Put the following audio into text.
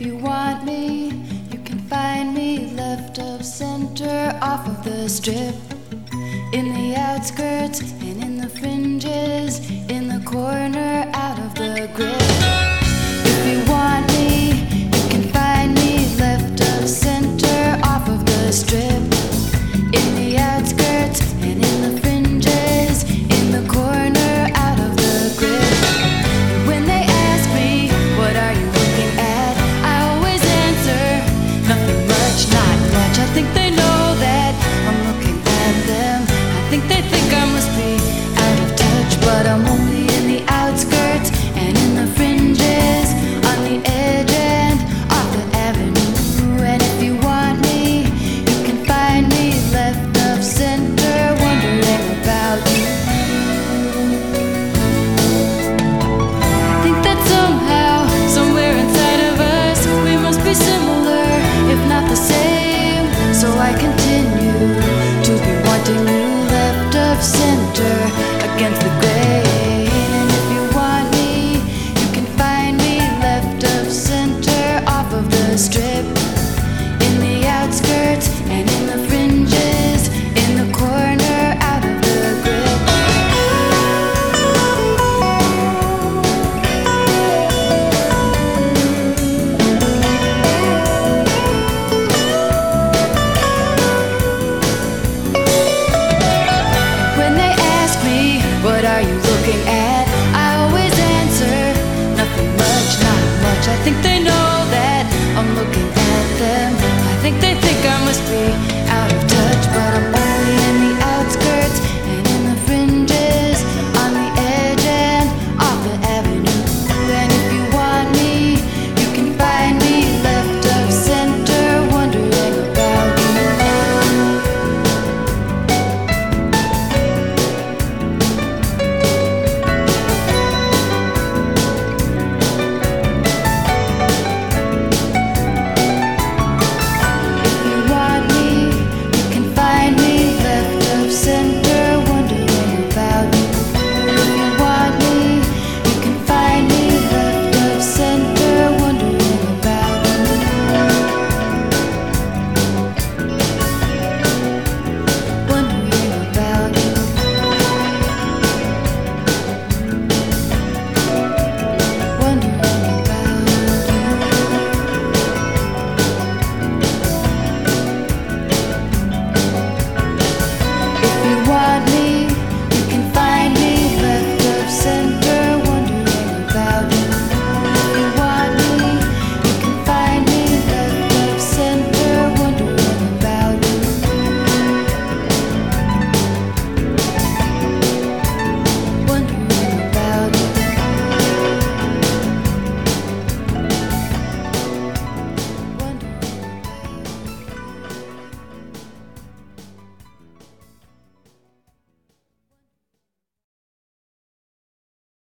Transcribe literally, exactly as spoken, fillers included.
you want me, you can find me left of center, off of the strip, in the outskirts and in the fringes, in the corner, out of the grip. If you want me, you can find me left of center, off of the strip, in the outskirts and in the fringes, in the corner, out of the grip. And when they ask me, what are you looking at, I always answer, nothing much, not much. I think they know that I'm looking at them. I think they think I must be out of touch, but I'm only in the outskirts and in the fringes, on the edge and off the avenue. And if you want me, you can find me left of center, wondering about you. Think that somehow, somewhere inside of us, we must be similar, if not the same. So I continue to be wanting you left of center, against the grain. And if you want me, you can find me left of center, off of the strip, in the outskirts and in the fringes, in the corner, out of the grip. When they ask me, what are you